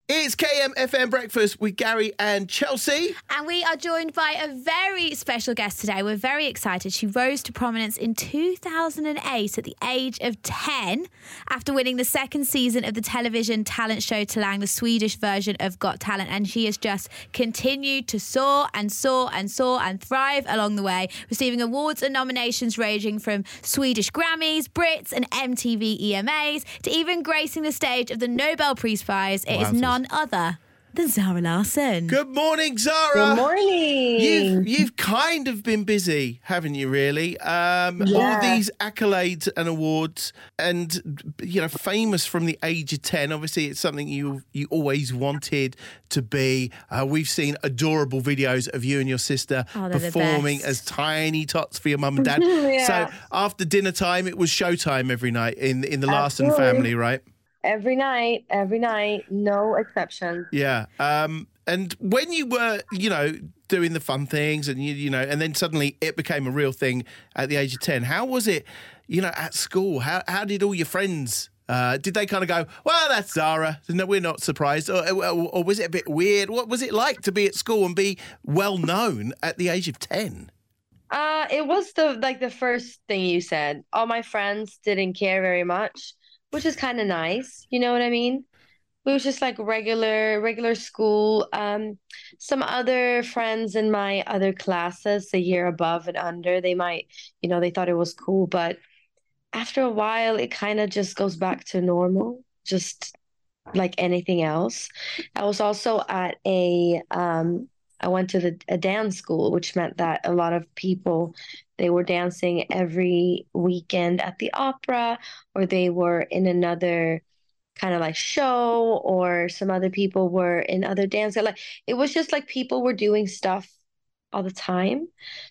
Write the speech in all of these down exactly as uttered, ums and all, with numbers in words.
It's K M F M Breakfast with Gary and Chelsea. And we are joined by a very special guest today. We're very excited. She rose to prominence in two thousand eight at the age of ten after winning the second season of the television talent show Talang, the Swedish version of Got Talent. And she has just continued to soar and soar and soar and thrive along the way, receiving awards and nominations ranging from Swedish Grammys, Brits and M T V E M As to even gracing the stage of the Nobel Peace Prize. It is none other than Zara Larsson. Good morning, Zara. Good morning. You've, you've kind of been busy, haven't you, really? Um, Yeah. All these accolades and awards and, you know, famous from the age of ten. Obviously, it's something you you always wanted to be. Uh, we've seen adorable videos of you and your sister Oh, they're the performing best. as tiny tots for your mum and dad. Yeah. So after dinner time, it was showtime every night in, in the Larsson Absolutely. family, right? Every night, every night, no exception. Yeah. Um, and when you were, you know, doing the fun things and, you, you know, and then suddenly it became a real thing at the age of ten, how was it, you know, at school? How how did all your friends, uh, did they kind of go, well, that's Zara, no, we're not surprised? Or, or, or was it a bit weird? What was it like to be at school and be well known at the age of ten? Uh, it was the like the first thing you said. All my friends didn't care very much, which is kind of nice. You know what I mean? It was just like regular, regular school. Um, some other friends in my other classes, a year above and under, they might, you know, they thought it was cool, but after a while, it kind of just goes back to normal, just like anything else. I was also at a, um, I went to the a dance school, which meant that a lot of people, they were dancing every weekend at the opera, or they were in another kind of like show, or some other people were in other dance. Like it was just like people were doing stuff all the time.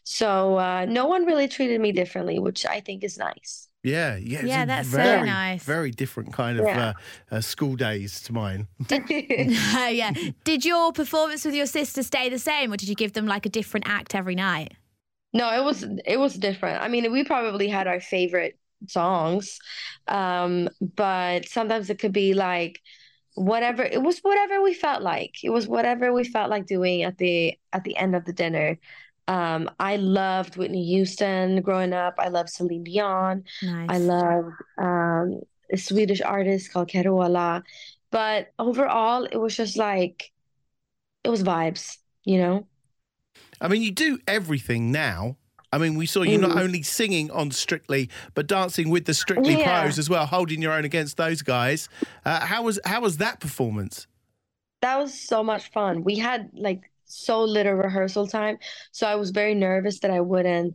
So uh, no one really treated me differently, which I think is nice. Yeah, yeah, it's Yeah, a that's so very, nice. very different kind of Yeah. uh, uh, school days to mine. Yeah. Did your performance with your sister stay the same, or did you give them like a different act every night? No, it was it was different. I mean, we probably had our favorite songs, um, but sometimes it could be like whatever. It was whatever we felt like. It was whatever we felt like doing at the at the end of the dinner. Um, I loved Whitney Houston growing up. I loved Celine Dion. Nice. I loved um, a Swedish artist called Carola. But overall, it was just like it was vibes, you know? I mean, you do everything now. I mean, we saw you not Mm. only singing on Strictly, but dancing with the Strictly Yeah. pros as well, holding your own against those guys. Uh, how was how was that performance? That was so much fun. We had like so little rehearsal time, so I was very nervous that I wouldn't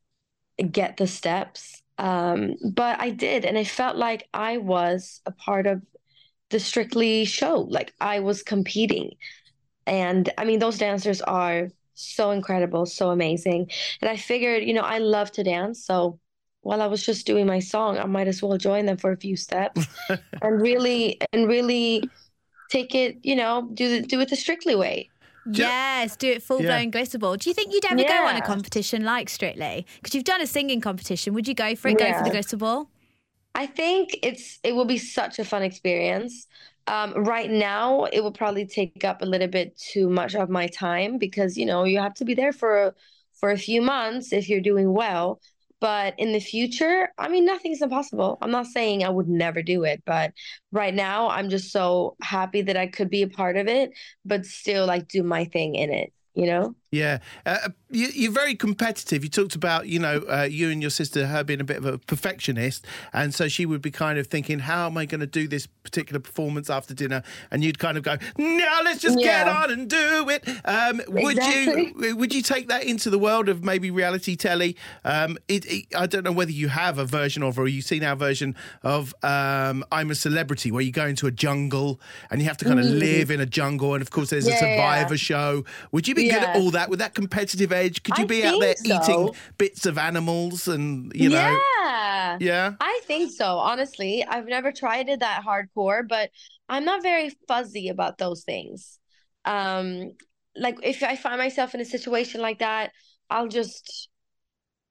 get the steps. Um, but I did, and it felt like I was a part of the Strictly show. Like I was competing. And I mean, those dancers are so incredible, so amazing. And I figured, you know, I love to dance, so while I was just doing my song, I might as well join them for a few steps and really and really take it, you know, do the, do it the Strictly way. Yes, do it full Yeah. blown glitzer ball. Do you think you'd ever go on a Yeah. competition like Strictly? Because you've done a singing competition. Would you go for it? Go for the Yeah. glitzer ball? I think it's it will be such a fun experience. Um, right now, it will probably take up a little bit too much of my time because, you know, you have to be there for for a few months if you're doing well. But in the future, I mean, nothing's impossible. I'm not saying I would never do it, but right now, I'm just so happy that I could be a part of it, but still like do my thing in it, you know? Yeah, uh, you, you're very competitive. You talked about, you know, uh, you and your sister, her being a bit of a perfectionist, and so she would be kind of thinking, how am I going to do this particular performance after dinner? And you'd kind of go, no, let's just get Yeah. on and do it. Um, would Exactly. you would you take that into the world of maybe reality telly? Um, it, it, I don't know whether you have a version of, or you've seen our version of um, I'm a Celebrity, where you go into a jungle and you have to kind of Mm. live in a jungle, and of course there's a Yeah, yeah, yeah. Survivor show. Would you be good at Yeah. all that? With that competitive edge, could you I be out there think eating so. bits of animals and, you know? Yeah. Yeah. I think so. Honestly, I've never tried it that hardcore, but I'm not very fuzzy about those things. Um, like if I find myself in a situation like that, I'll just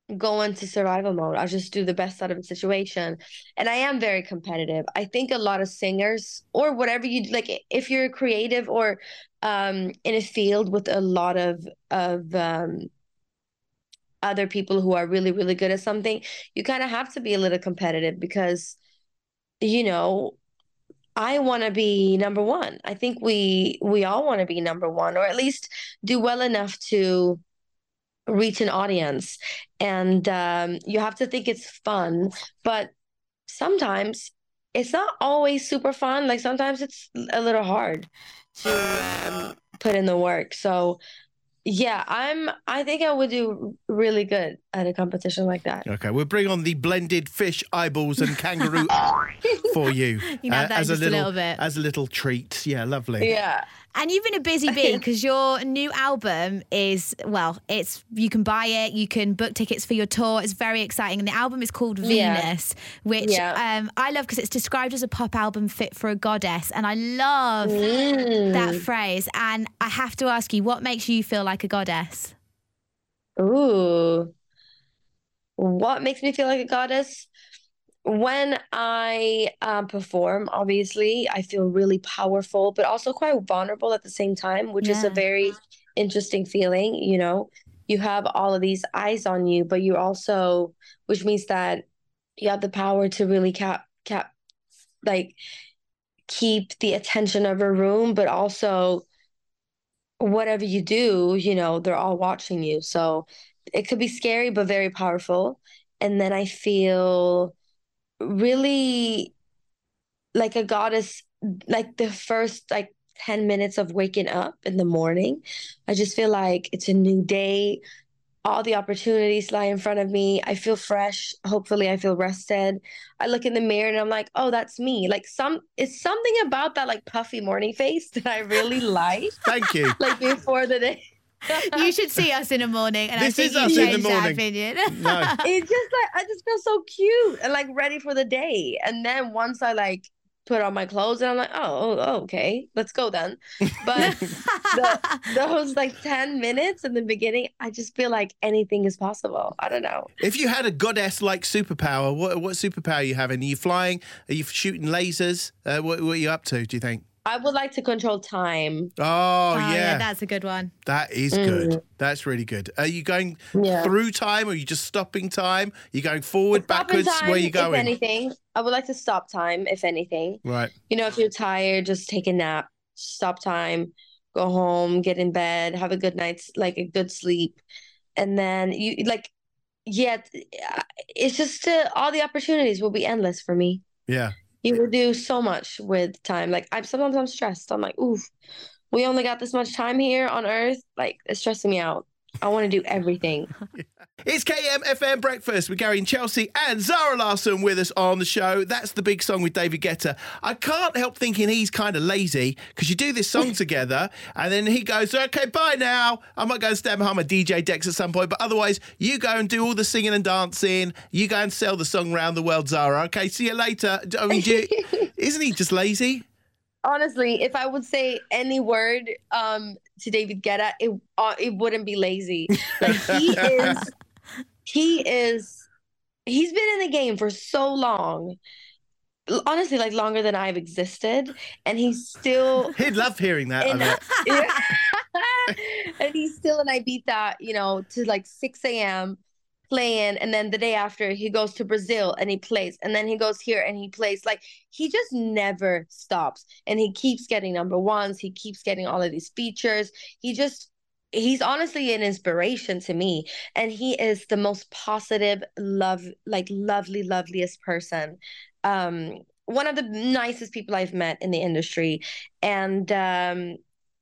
go into survival mode. I'll just do the best out of the situation. And I am very competitive. I think a lot of singers or whatever you like, if you're creative or um, in a field with a lot of of um, other people who are really, really good at something, you kind of have to be a little competitive because, you know, I want to be number one. I think we we all want to be number one, or at least do well enough to reach an audience. And um, you have to think it's fun, but sometimes it's not always super fun. Like sometimes it's a little hard to um, put in the work. So yeah, I'm I think I would do really good at a competition like that. Okay, we'll bring on the blended fish eyeballs and kangaroo for you. You know, uh, that as a just little, a little bit. as a little treat. Yeah, lovely. Yeah. And you've been a busy bee because your new album is, well, it's you can buy it, you can book tickets for your tour. It's very exciting. And the album is called Yeah. Venus, which Yeah. um, I love because it's described as a pop album fit for a goddess. And I love Mm. that phrase. And I have to ask you, what makes you feel like a goddess? Ooh. What makes me feel like a goddess? When I um, perform, obviously, I feel really powerful, but also quite vulnerable at the same time, which is a Yeah. very interesting feeling. You know, you have all of these eyes on you, but you also, which means that you have the power to really cap, cap, like keep the attention of a room, but also whatever you do, you know, they're all watching you. So it could be scary, but very powerful. And then I feel really like a goddess, like the first like ten minutes of waking up in the morning. I just feel like it's a new day. All the opportunities lie in front of me. I feel fresh. Hopefully I feel rested. I look in the mirror and I'm like, oh, that's me. Like some it's something about that like puffy morning face that I really like. Thank you. Like before the day. You should see us in the morning. And This I is think us you in the changed that morning. opinion. No. It's just like I just feel so cute and like ready for the day. And then once I like put on my clothes and I'm like, oh, oh okay, let's go then. But the, those like ten minutes in the beginning, I just feel like anything is possible. I don't know. If you had a goddess-like superpower, what what superpower are you having? Are you flying? Are you shooting lasers? Uh, what, what are you up to, do you think? I would like to control time. Oh, Oh, yeah. yeah, that's a good one. That is good. That's really good. Are you going Yeah. through time or are you just stopping time? Are you going forward, Stop in backwards? time, Where are you if going? anything. I would like to stop time, if anything. Right. You know, if you're tired, just take a nap, stop time, go home, get in bed, have a good night's, like a good sleep. And then you, like, yeah, it's just uh, all the opportunities will be endless for me. Yeah. You will do so much with time. Like, I'm sometimes I'm stressed. I'm like, oof, we only got this much time here on Earth. Like, it's stressing me out. I want to do everything. It's K M F M Breakfast with Gary and Chelsea and Zara Larsson with us on the show. That's the big song with David Guetta. I can't help thinking he's kind of lazy because you do this song together and then he goes, okay, bye now. I might go and stand behind my D J decks at some point, but otherwise you go and do all the singing and dancing. You go and sell the song around the world, Zara. Okay, see you later. I mean, do you, isn't he just lazy? Honestly, if I would say any word um, to David Guetta, it uh, it wouldn't be lazy. Like he is, he is, he's been in the game for so long. L- Honestly, like longer than I've existed, and he's still He'd love hearing that. I in, bet. yeah. And he's still in Ibiza, you know, to like six a.m. playing, and then the day after he goes to Brazil and he plays, and then he goes here and he plays. Like he just never stops, and he keeps getting number ones. He keeps getting all of these features. He just he's honestly an inspiration to me, and he is the most positive, love, like lovely, loveliest person. Um, one of the nicest people I've met in the industry, and um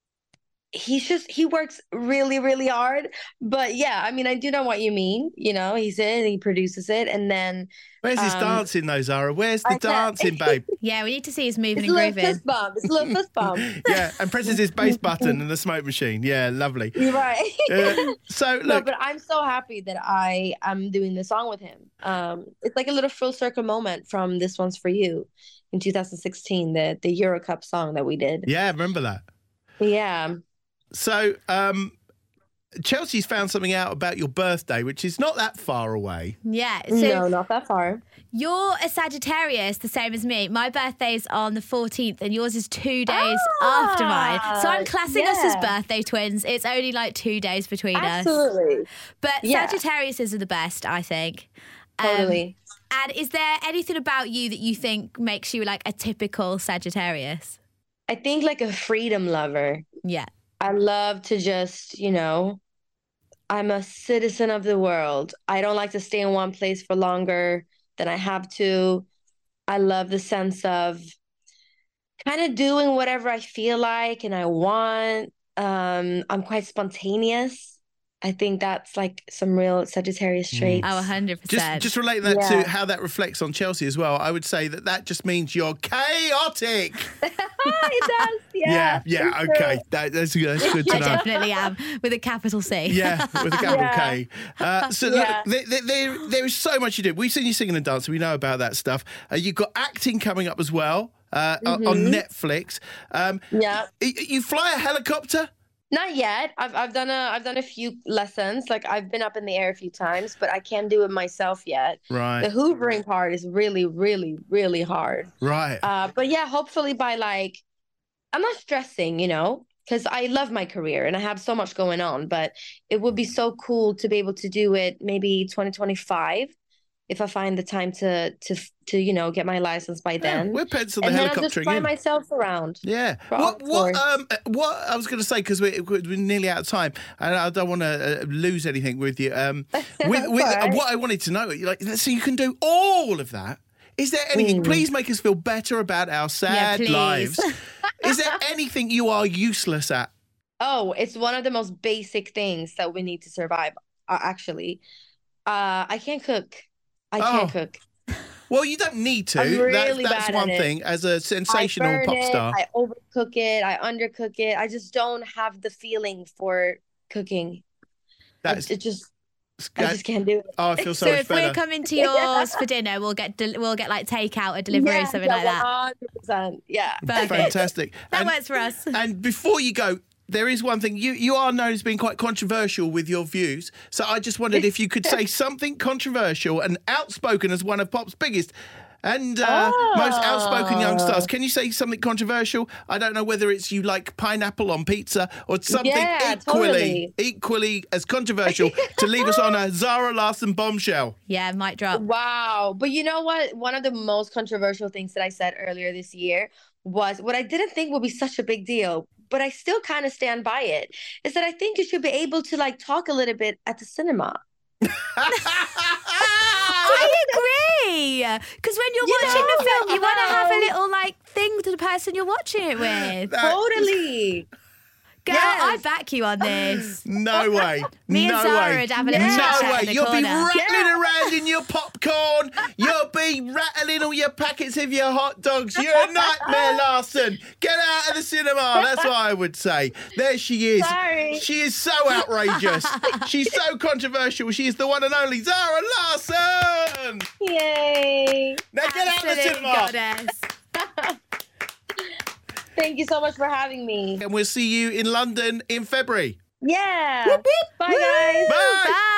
he's just he works really really hard. But yeah, I mean, I do know what you mean. You know, he's in, he produces it, and then Where's his um, dancing though, Zara? Where's the I can't- dancing, babe? Yeah, we need to see his moving it's and a little grooving. fist bump. It's a little fist bump. Yeah, and presses his bass button and the smoke machine. Yeah, lovely. You're right. Uh, so No, look, but I'm so happy that I am doing this song with him. Um, it's like a little full circle moment from This One's For You in two thousand sixteen, the the Euro Cup song that we did. yeah, remember that. Yeah. So, um, Chelsea's found something out about your birthday, which is not that far away. Yeah. So No, not that far. you're a Sagittarius, the same as me. My birthday's on the fourteenth and yours is two days Ah, after mine. So I'm classing us as yeah. birthday twins. It's only like two days between us. Absolutely. But Yeah. Sagittariuses are the best, I think. Um, Totally. And is there anything about you that you think makes you like a typical Sagittarius? I think like a freedom lover. Yeah. I love to just, you know, I'm a citizen of the world. I don't like to stay in one place for longer than I have to. I love the sense of kind of doing whatever I feel like and I want. Um, I'm quite spontaneous. I think that's like some real Sagittarius traits. Oh, one hundred Just, percent. just relating that Yeah. to how that reflects on Chelsea as well, I would say that that just means you're chaotic. it does, Yeah, yeah. yeah, it's okay. true. That, that's, that's good to I know. definitely am, with a capital C. Yeah, with a capital Yeah. K. Uh, so Yeah. look, there, there, there is so much you do. We've seen you singing and dancing. We know about that stuff. Uh, you've got acting coming up as well uh, on- on Mm-hmm. Netflix. Um, Yeah. y- You fly a helicopter? Not yet. I've I've done a I've done a few lessons. Like I've been up in the air a few times, but I can't do it myself yet. Right, The hoovering part is really, really, really hard. right. Uh, but yeah, hopefully by like, I'm not stressing, you know, because I love my career and I have so much going on. But it would be so cool to be able to do it maybe twenty twenty-five if I find the time to to to you know get my license by Yeah, then. we're pencil the And then I'll just helicoptering fly in. myself around. Yeah. For What? What? Oxford. Um. What I was going to say because we're, we're nearly out of time, and I don't want to uh, lose anything with you. Um. With, That's with all right. what I wanted to know, like, so you can do all of that. Is there anything? Mm. Please make us feel better about our sad please. lives. Is there anything you are useless at? Oh, it's one of the most basic things that we need to survive, uh, actually. Uh, I can't cook. I can't Oh. cook. Well, you don't need to. I'm That- really that's bad one at it. thing. As a I sensational burn pop it, star, I overcook it, I undercook it. I just don't have the feeling for cooking. I, that's. it just, I that- just can't do it. oh, I feel so, So much if we're better. coming to yours for dinner, we'll get del- we'll get like takeout or delivery or Yeah, something yeah, like that. one hundred percent. Yeah. Perfect. Fantastic. That And- works for us. And before you go, there is one thing. You you are known as being quite controversial with your views. So I just wondered if you could say something controversial and outspoken as one of pop's biggest and uh, most outspoken young stars. Can you say something controversial? I don't know whether it's you like pineapple on pizza or something Yeah, equally totally. equally as controversial to leave us on a Zara Larsson bombshell. Yeah, mic drop. Wow. But you know what? One of the most controversial things that I said earlier this year was what I didn't think would be such a big deal, but I still kind of stand by it, is that I think you should be able to like talk a little bit at the cinema. I agree. Because when you're You watching know, the film, you want to have a how- little like thing to the person you're watching it with. That- Totally. Girl, Yes. I back you on this. No way. Me no and Zara way. would have a little Yeah. chat No way. in the You'll be corner. rattling Yeah. around in your popcorn. You'll be rattling all your packets of your hot dogs. You're a nightmare, Larson. Get out of the cinema. That's what I would say. There she is. Sorry. She is so outrageous. She's so controversial. She is the one and only Zara Larsson. Yay. Now get out of the Absolute cinema. goddess. Thank you so much for having me. And we'll see you in London in February. Yeah. Whoop, whoop. Bye, guys. Bye. Bye.